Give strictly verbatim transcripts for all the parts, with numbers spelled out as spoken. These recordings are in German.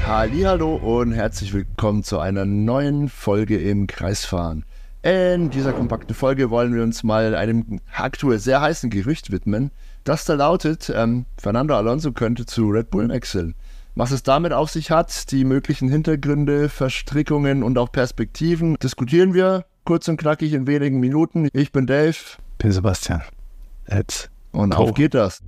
Hallihallo und herzlich willkommen zu einer neuen Folge im Kreisfahren. In dieser kompakten Folge wollen wir uns mal einem aktuell sehr heißen Gerücht widmen, das da lautet, ähm, Fernando Alonso könnte zu Red Bull wechseln. Was es damit auf sich hat, die möglichen Hintergründe, Verstrickungen und auch Perspektiven, diskutieren wir kurz und knackig in wenigen Minuten. Ich bin Dave. Ich bin Sebastian. Let's und go. Auf geht das.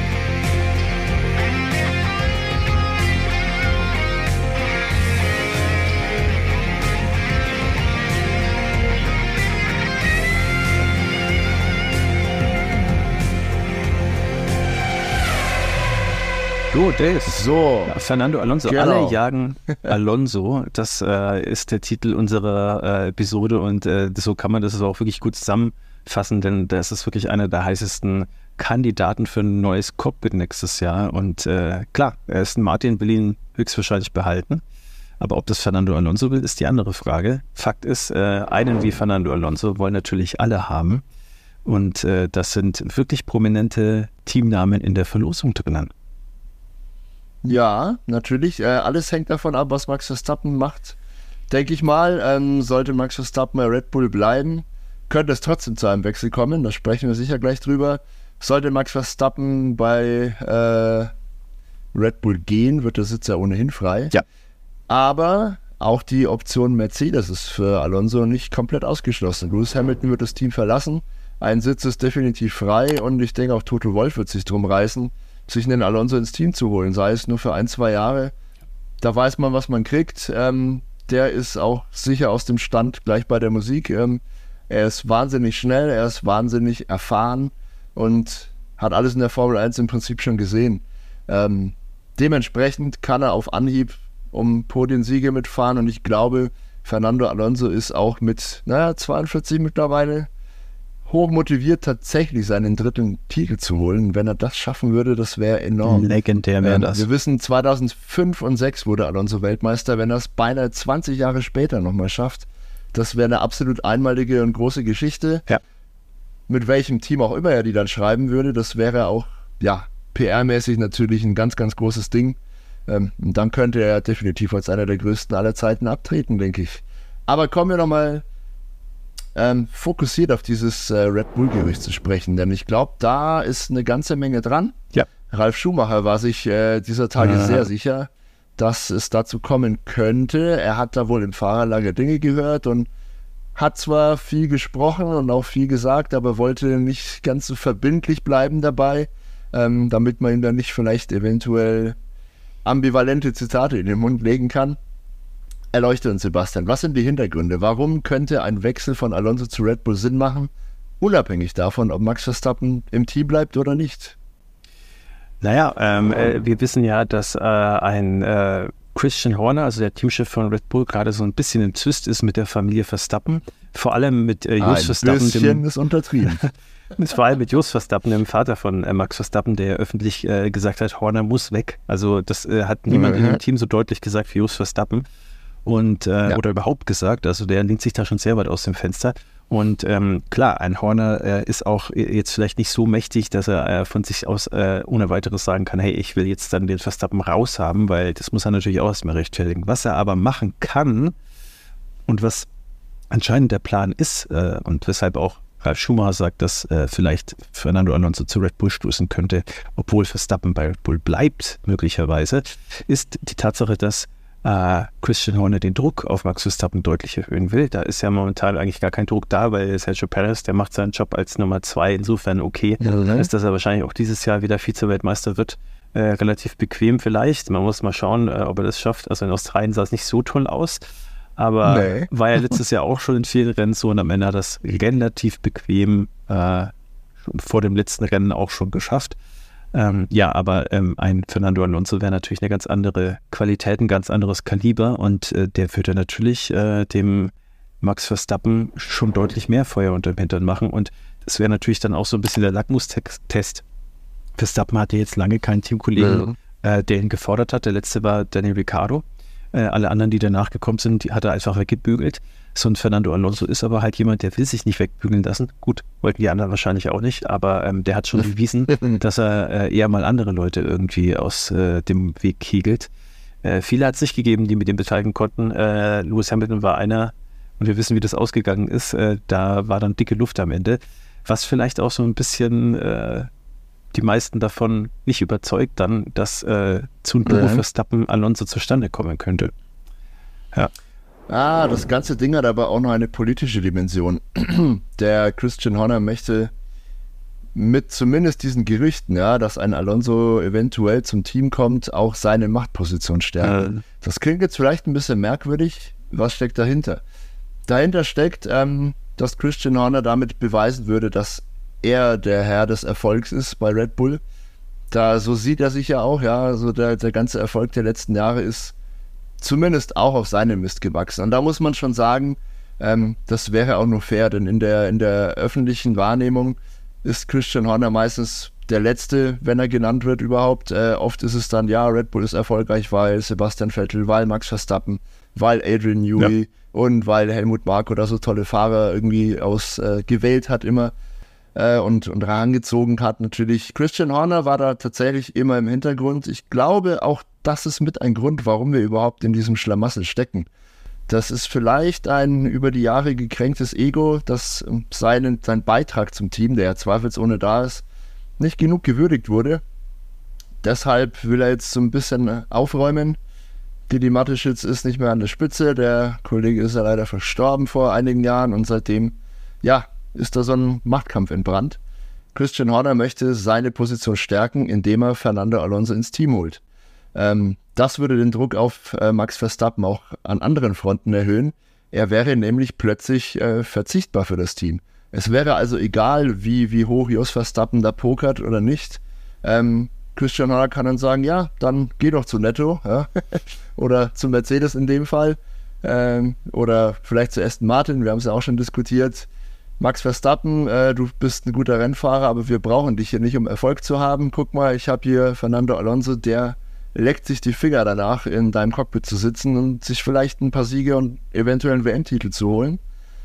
So, Dave. So. Ja, Fernando Alonso. Genau. Alle jagen Alonso. Das äh, ist der Titel unserer äh, Episode und äh, so kann man das auch wirklich gut zusammenfassen, denn das ist wirklich einer der heißesten Kandidaten für ein neues Cockpit nächstes Jahr. Und äh, klar, Aston Martin will ihn höchstwahrscheinlich behalten. Aber ob das Fernando Alonso will, ist die andere Frage. Fakt ist, äh, einen wie Fernando Alonso wollen natürlich alle haben. Und äh, das sind wirklich prominente Teamnamen in der Verlosung drinnen. Ja, natürlich. Äh, alles hängt davon ab, was Max Verstappen macht. Denke ich mal, ähm, sollte Max Verstappen bei Red Bull bleiben, könnte es trotzdem zu einem Wechsel kommen. Da sprechen wir sicher gleich drüber. Sollte Max Verstappen bei äh, Red Bull gehen, wird der Sitz ja ohnehin frei. Ja. Aber auch die Option Mercedes ist für Alonso nicht komplett ausgeschlossen. Lewis Hamilton wird das Team verlassen. Ein Sitz ist definitiv frei und ich denke auch Toto Wolff wird sich drum reißen, sich einen Alonso ins Team zu holen, sei es nur für ein, zwei Jahre. Da weiß man, was man kriegt. Ähm, der ist auch sicher aus dem Stand gleich bei der Musik. Ähm, er ist wahnsinnig schnell, er ist wahnsinnig erfahren und hat alles in der Formel eins im Prinzip schon gesehen. Ähm, dementsprechend kann er auf Anhieb um Podiensiege mitfahren und ich glaube, Fernando Alonso ist auch mit, naja, zweiundvierzig mittlerweile hoch motiviert, tatsächlich seinen dritten Titel zu holen. Wenn er das schaffen würde, das wäre enorm. Legendär wäre ähm, das. Wir wissen, zweitausendfünf und zweitausendsechs wurde Alonso Weltmeister. Wenn er es beinahe zwanzig Jahre später nochmal schafft, das wäre eine absolut einmalige und große Geschichte. Ja. Mit welchem Team auch immer er die dann schreiben würde, das wäre auch, ja, P R-mäßig natürlich ein ganz, ganz großes Ding. Ähm, und dann könnte er definitiv als einer der größten aller Zeiten abtreten, denke ich. Aber kommen wir nochmal Ähm, fokussiert auf dieses äh, Red Bull-Gerücht zu sprechen, denn ich glaube, da ist eine ganze Menge dran. Ja. Ralf Schumacher war sich äh, dieser Tage äh. sehr sicher, dass es dazu kommen könnte. Er hat da wohl im Fahrerlager Dinge gehört und hat zwar viel gesprochen und auch viel gesagt, aber wollte nicht ganz so verbindlich bleiben dabei, ähm, damit man ihm dann nicht vielleicht eventuell ambivalente Zitate in den Mund legen kann. Erleuchte uns, Sebastian, was sind die Hintergründe? Warum könnte ein Wechsel von Alonso zu Red Bull Sinn machen, unabhängig davon, ob Max Verstappen im Team bleibt oder nicht? Naja, ähm, äh, wir wissen ja, dass äh, ein äh, Christian Horner, also der Teamchef von Red Bull, gerade so ein bisschen im Zwist ist mit der Familie Verstappen. Vor allem mit äh, Jos ein Verstappen. Ein bisschen dem, ist untertrieben. Vor allem mit Jos Verstappen, dem Vater von äh, Max Verstappen, der öffentlich äh, gesagt hat, Horner muss weg. Also das äh, hat niemand mhm. in dem Team so deutlich gesagt wie Jos Verstappen. Und, äh, ja. Oder überhaupt gesagt, also der lehnt sich da schon sehr weit aus dem Fenster. Und ähm, klar, ein Horner äh, ist auch jetzt vielleicht nicht so mächtig, dass er äh, von sich aus äh, ohne weiteres sagen kann, hey, ich will jetzt dann den Verstappen raushaben, weil das muss er natürlich auch erstmal rechtfertigen. Was er aber machen kann und was anscheinend der Plan ist äh, und weshalb auch Ralf Schumacher sagt, dass äh, vielleicht Fernando Alonso zu Red Bull stoßen könnte, obwohl Verstappen bei Red Bull bleibt, möglicherweise, ist die Tatsache, dass Uh, Christian Horner den Druck auf Max Verstappen deutlich erhöhen will. Da ist ja momentan eigentlich gar kein Druck da, weil Sergio Perez, der macht seinen Job als Nummer zwei insofern okay, ja, ne? Ist, dass er wahrscheinlich auch dieses Jahr wieder Vize-Weltmeister wird. Äh, relativ bequem vielleicht. Man muss mal schauen, äh, ob er das schafft. Also in Australien sah es nicht so toll aus, aber nee. War ja letztes Jahr auch schon in vielen Rennen so und am Ende hat er das relativ bequem äh, vor dem letzten Rennen auch schon geschafft. Ähm, ja, aber ähm, ein Fernando Alonso wäre natürlich eine ganz andere Qualität, ein ganz anderes Kaliber und äh, der würde natürlich äh, dem Max Verstappen schon deutlich mehr Feuer unter dem Hintern machen und das wäre natürlich dann auch so ein bisschen der Lackmustest. Verstappen hatte jetzt lange keinen Teamkollegen, ja. äh, der ihn gefordert hat. Der letzte war Daniel Ricciardo. Äh, alle anderen, die danach gekommen sind, die hat er einfach weggebügelt. So ein Fernando Alonso ist aber halt jemand, der will sich nicht wegbügeln lassen. Gut, wollten die anderen wahrscheinlich auch nicht, aber ähm, der hat schon bewiesen, dass er äh, eher mal andere Leute irgendwie aus äh, dem Weg kegelt. Äh, viele hat es nicht gegeben, die mit dem beteiligen konnten. Äh, Lewis Hamilton war einer und wir wissen, wie das ausgegangen ist. Äh, da war dann dicke Luft am Ende. Was vielleicht auch so ein bisschen äh, die meisten davon nicht überzeugt, dann, dass äh, zu einem Duo Verstappen Alonso zustande kommen könnte. Ja. Ah, das ganze Ding hat aber auch noch eine politische Dimension. Der Christian Horner möchte mit zumindest diesen Gerüchten, ja, dass ein Alonso eventuell zum Team kommt, auch seine Machtposition stärken. Äh. Das klingt jetzt vielleicht ein bisschen merkwürdig. Was steckt dahinter? Dahinter steckt, ähm, dass Christian Horner damit beweisen würde, dass er der Herr des Erfolgs ist bei Red Bull. Da, so sieht er sich ja auch, ja, also der, der ganze Erfolg der letzten Jahre ist zumindest auch auf seinem Mist gewachsen. Und da muss man schon sagen, ähm, das wäre auch nur fair, denn in der, in der öffentlichen Wahrnehmung ist Christian Horner meistens der Letzte, wenn er genannt wird überhaupt. Äh, oft ist es dann, ja, Red Bull ist erfolgreich, weil Sebastian Vettel, weil Max Verstappen, weil Adrian Newey ja. und weil Helmut Marko da so tolle Fahrer irgendwie ausgewählt äh, hat immer äh, und, und herangezogen hat natürlich. Christian Horner war da tatsächlich immer im Hintergrund. Ich glaube, auch das ist mit ein Grund, warum wir überhaupt in diesem Schlamassel stecken. Das ist vielleicht ein über die Jahre gekränktes Ego, das seinen, sein Beitrag zum Team, der ja zweifelsohne da ist, nicht genug gewürdigt wurde. Deshalb will er jetzt so ein bisschen aufräumen. Didi Mateschitz ist nicht mehr an der Spitze. Der Kollege ist ja leider verstorben vor einigen Jahren und seitdem, ja, ist da so ein Machtkampf entbrannt. Christian Horner möchte seine Position stärken, indem er Fernando Alonso ins Team holt. Ähm, das würde den Druck auf äh, Max Verstappen auch an anderen Fronten erhöhen. Er wäre nämlich plötzlich äh, verzichtbar für das Team. Es wäre also egal, wie, wie hoch Jos Verstappen da pokert oder nicht. Ähm, Christian Horner kann dann sagen, ja, dann geh doch zu Netto, ja? Oder zu Mercedes in dem Fall. Ähm, oder vielleicht zu Aston Martin, wir haben es ja auch schon diskutiert. Max Verstappen, äh, du bist ein guter Rennfahrer, aber wir brauchen dich hier nicht, um Erfolg zu haben. Guck mal, ich habe hier Fernando Alonso, der leckt sich die Finger danach, in deinem Cockpit zu sitzen und sich vielleicht ein paar Siege und eventuell einen W M-Titel zu holen.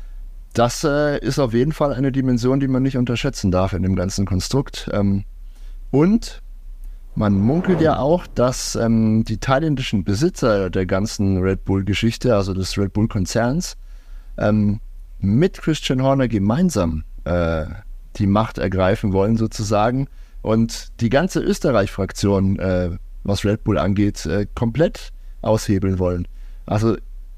Das äh, ist auf jeden Fall eine Dimension, die man nicht unterschätzen darf in dem ganzen Konstrukt. Ähm, und man munkelt ja auch, dass ähm, die thailändischen Besitzer der ganzen Red Bull-Geschichte, also des Red Bull-Konzerns, ähm, mit Christian Horner gemeinsam äh, die Macht ergreifen wollen sozusagen und die ganze Österreich-Fraktion äh, was Red Bull angeht, äh, komplett aushebeln wollen. Also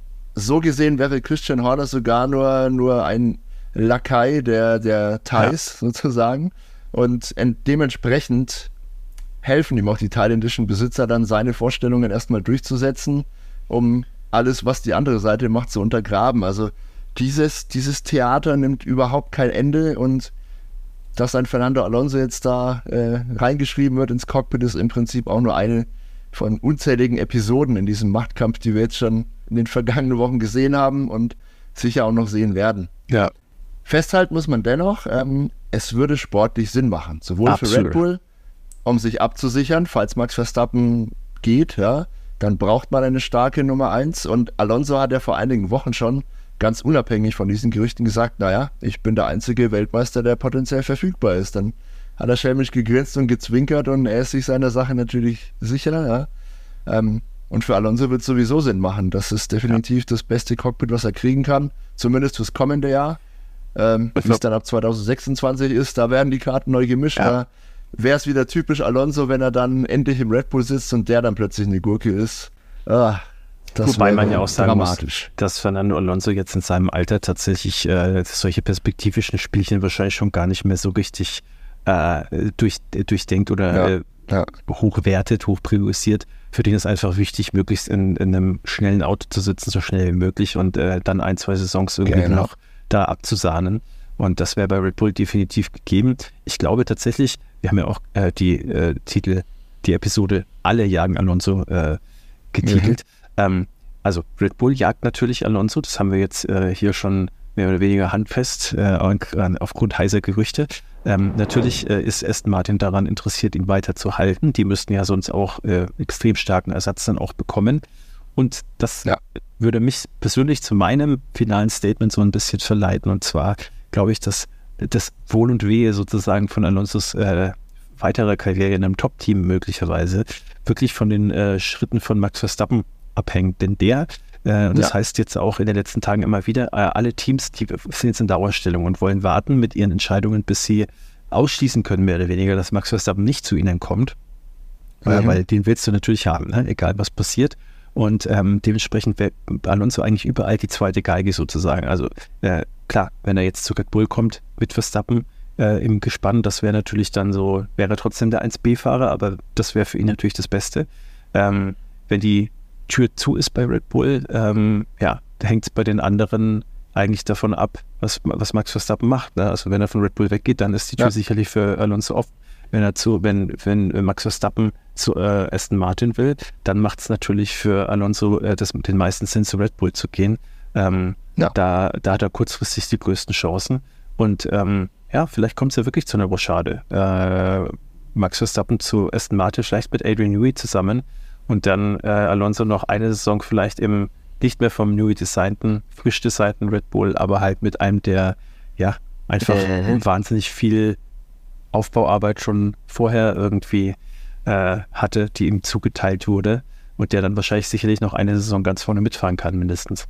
so gesehen wäre Christian Horner sogar nur, nur ein Lakai der, der Thais ja. sozusagen und ent- dementsprechend helfen ihm auch die thailändischen Besitzer dann, seine Vorstellungen erstmal durchzusetzen, um alles, was die andere Seite macht, zu untergraben. Also dieses, dieses Theater nimmt überhaupt kein Ende und dass ein Fernando Alonso jetzt da äh, reingeschrieben wird ins Cockpit, ist im Prinzip auch nur eine von unzähligen Episoden in diesem Machtkampf, die wir jetzt schon in den vergangenen Wochen gesehen haben und sicher auch noch sehen werden. Ja. Festhalten muss man dennoch, ähm, es würde sportlich Sinn machen, sowohl Absolut. für Red Bull, um sich abzusichern, falls Max Verstappen geht, ja, dann braucht man eine starke Nummer eins und Alonso hat ja vor einigen Wochen schon ganz unabhängig von diesen Gerüchten gesagt, naja, ich bin der einzige Weltmeister, der potenziell verfügbar ist. Dann hat er schelmisch gegrinst und gezwinkert und er ist sich seiner Sache natürlich sicher. Ja. Ähm, und für Alonso wird es sowieso Sinn machen. Das ist definitiv ja. das beste Cockpit, was er kriegen kann, zumindest fürs kommende Jahr. Ähm, Wie es dann ab zwanzig sechsundzwanzig ist, da werden die Karten neu gemischt. Ja. Da wäre es wieder typisch Alonso, wenn er dann endlich im Red Bull sitzt und der dann plötzlich eine Gurke ist. Ah, Das Wobei man ja auch sagen muss, dass Fernando Alonso jetzt in seinem Alter tatsächlich äh, solche perspektivischen Spielchen wahrscheinlich schon gar nicht mehr so richtig äh, durch, durchdenkt oder ja, äh, ja. hochwertet, hochpriorisiert. Für den ist einfach wichtig, möglichst in, in einem schnellen Auto zu sitzen, so schnell wie möglich und äh, dann ein, zwei Saisons irgendwie genau. noch da abzusahnen. Und das wäre bei Red Bull definitiv gegeben. Ich glaube tatsächlich, wir haben ja auch äh, die äh, Titel, die Episode Alle jagen Alonso äh, getitelt. Mhm. Ähm, also Red Bull jagt natürlich Alonso, das haben wir jetzt äh, hier schon mehr oder weniger handfest äh, aufgrund heißer Gerüchte. Ähm, natürlich äh, ist Aston Martin daran interessiert, ihn weiter zu halten. Die müssten ja sonst auch äh, extrem starken Ersatz dann auch bekommen. Und das ja. würde mich persönlich zu meinem finalen Statement so ein bisschen verleiten. Und zwar glaube ich, dass das Wohl und Wehe sozusagen von Alonsos äh, weitere Karriere in einem Top-Team möglicherweise wirklich von den äh, Schritten von Max Verstappen abhängt. Denn der, äh, und das ja. heißt jetzt auch in den letzten Tagen immer wieder, äh, alle Teams, die sind jetzt in Dauerstellung und wollen warten mit ihren Entscheidungen, bis sie ausschließen können, mehr oder weniger, dass Max Verstappen nicht zu ihnen kommt. Mhm. Äh, weil den willst du natürlich haben, ne? Egal was passiert. Und ähm, dementsprechend wäre Alonso eigentlich überall die zweite Geige sozusagen. Also äh, klar, wenn er jetzt zu Red Bull kommt mit Verstappen äh, im Gespann, das wäre natürlich dann so, wäre trotzdem der eins B-Fahrer, aber das wäre für ihn natürlich das Beste. Ähm, wenn die Tür zu ist bei Red Bull, ähm, ja, da hängt es bei den anderen eigentlich davon ab, was, was Max Verstappen macht. Ne? Also wenn er von Red Bull weggeht, dann ist die Tür ja. sicherlich für Alonso offen. Wenn er zu, wenn, wenn Max Verstappen zu äh, Aston Martin will, dann macht es natürlich für Alonso äh, das, den meisten Sinn, zu Red Bull zu gehen. Ähm, ja. da, da hat er kurzfristig die größten Chancen. Und ähm, ja, vielleicht kommt es ja wirklich zu einer Rochade. Äh, Max Verstappen zu Aston Martin, vielleicht mit Adrian Newey zusammen und dann äh, Alonso noch eine Saison vielleicht im nicht mehr vom Newey designten, frisch designten Red Bull, aber halt mit einem, der ja einfach äh. wahnsinnig viel Aufbauarbeit schon vorher irgendwie äh, hatte, die ihm zugeteilt wurde und der dann wahrscheinlich sicherlich noch eine Saison ganz vorne mitfahren kann, mindestens.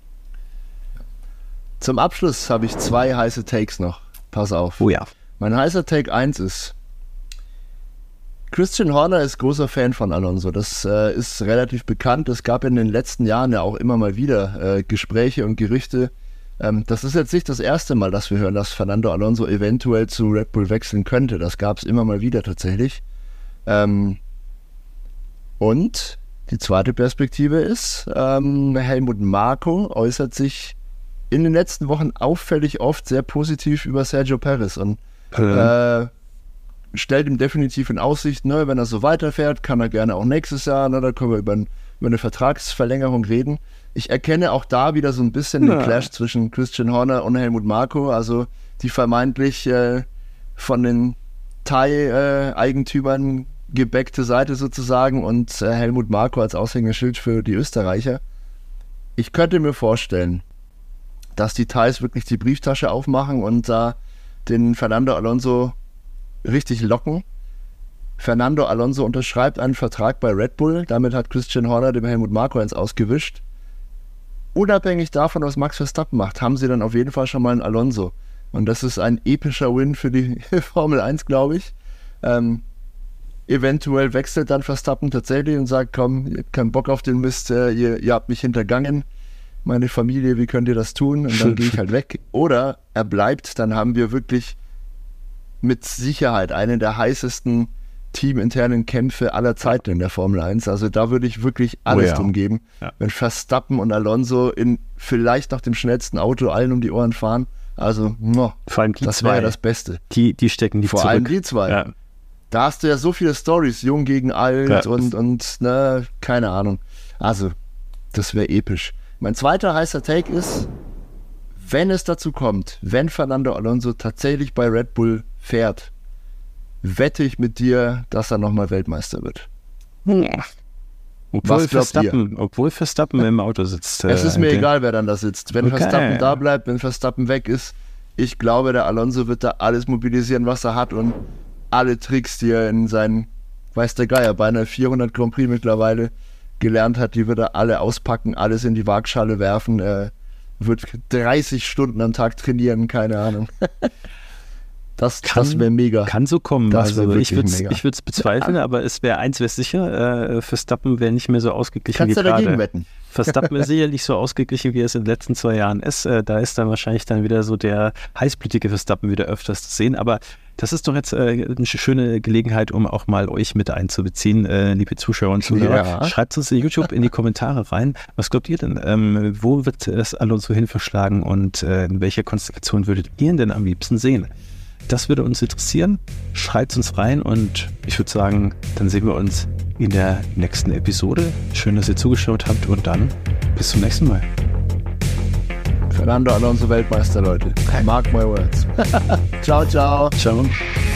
Zum Abschluss habe ich zwei heiße Takes noch. Pass auf. Oh ja. Mein heißer Take eins ist, Christian Horner ist großer Fan von Alonso. Das äh, ist relativ bekannt. Es gab in den letzten Jahren ja auch immer mal wieder äh, Gespräche und Gerüchte. Ähm, das ist jetzt nicht das erste Mal, dass wir hören, dass Fernando Alonso eventuell zu Red Bull wechseln könnte. Das gab es immer mal wieder tatsächlich. Ähm, und die zweite Perspektive ist, ähm, Helmut Marko äußert sich in den letzten Wochen auffällig oft sehr positiv über Sergio Perez und äh, stellt ihm definitiv in Aussicht, ne, wenn er so weiterfährt, kann er gerne auch nächstes Jahr, ne, da können wir über, ein, über eine Vertragsverlängerung reden. Ich erkenne auch da wieder so ein bisschen ja. den Clash zwischen Christian Horner und Helmut Marko, also die vermeintlich äh, von den Thai-Eigentümern äh, gebäckte Seite sozusagen und äh, Helmut Marko als Aushängeschild für die Österreicher. Ich könnte mir vorstellen, dass die Thais wirklich die Brieftasche aufmachen und da äh, den Fernando Alonso richtig locken. Fernando Alonso unterschreibt einen Vertrag bei Red Bull, damit hat Christian Horner dem Helmut Marko eins ausgewischt. Unabhängig davon, was Max Verstappen macht, haben sie dann auf jeden Fall schon mal einen Alonso. Und das ist ein epischer Win für die Formel eins, glaube ich. Ähm, eventuell wechselt dann Verstappen tatsächlich und sagt, komm, ihr habt keinen Bock auf den Mist, äh, ihr, ihr habt mich hintergangen, meine Familie, wie könnt ihr das tun? Und dann gehe ich halt weg. Oder er bleibt, dann haben wir wirklich mit Sicherheit einen der heißesten teaminternen Kämpfe aller Zeiten in der Formel eins. Also da würde ich wirklich alles oh ja. drum geben. Ja. Wenn Verstappen und Alonso in vielleicht nach dem schnellsten Auto allen um die Ohren fahren, also no, vor allem die das wäre ja das Beste. Die, die stecken die Vor zurück. allem die zwei. Ja. Da hast du ja so viele Storys, jung gegen alt ja. und, und ne, keine Ahnung. Also, das wäre episch. Mein zweiter heißer Take ist, wenn es dazu kommt, wenn Fernando Alonso tatsächlich bei Red Bull fährt, wette ich mit dir, dass er nochmal Weltmeister wird. Ja. Obwohl, Verstappen, obwohl Verstappen im Auto sitzt. Es ist mir okay. egal, wer dann da sitzt. Wenn okay. Verstappen da bleibt, wenn Verstappen weg ist, ich glaube, der Alonso wird da alles mobilisieren, was er hat und alle Tricks, die er in seinen, weiß der Geier, beinahe vierhundert Grand Prix mittlerweile gelernt hat, die wird er alle auspacken, alles in die Waagschale werfen, er wird dreißig Stunden am Tag trainieren, keine Ahnung. Das, das wäre mega. Kann so kommen. Das also ich würde es bezweifeln, ja. aber es wäre eins wäre sicher, äh, Verstappen wäre nicht mehr so ausgeglichen Kannst wie du gerade. Dagegen wetten? Verstappen ist sicherlich so ausgeglichen, wie er es in den letzten zwei Jahren ist. Äh, da ist dann wahrscheinlich dann wieder so der heißblütige Verstappen wieder öfters zu sehen. Aber das ist doch jetzt äh, eine schöne Gelegenheit, um auch mal euch mit einzubeziehen, äh, liebe Zuschauer und Zuhörer. Ja. Schreibt uns in YouTube in die Kommentare rein. Was glaubt ihr denn? Ähm, wo wird es Alonso hin verschlagen und äh, in welcher Konstellation würdet ihr ihn denn am liebsten sehen? Das würde uns interessieren. Schreibt uns rein und ich würde sagen, dann sehen wir uns in der nächsten Episode. Schön, dass ihr zugeschaut habt und dann bis zum nächsten Mal. Fernando Alonso Weltmeister, Leute. Mark my words. Ciao, ciao. Ciao.